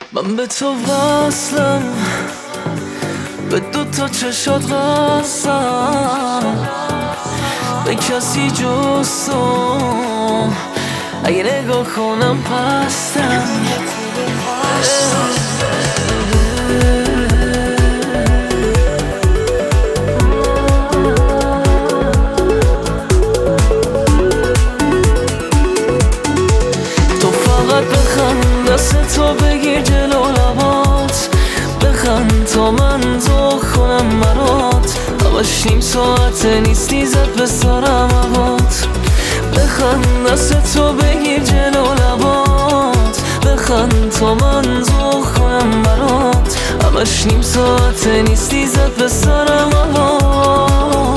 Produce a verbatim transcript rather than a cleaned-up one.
من به تو وصلم، به دو تا چشات قصم، به کسی جز تو اگه نگاه کنم پستم. تو فقط بخند، دست تو بگیر جلو لبات، بخند تا من تو کنم برات. همش نیم ساعته نیستی زد به سرم هوات. بخند، دست تو بگیر جلو لبات، بخند تا من تو کنم برات. همش نیم ساعته نیستی زد به سرم هوات.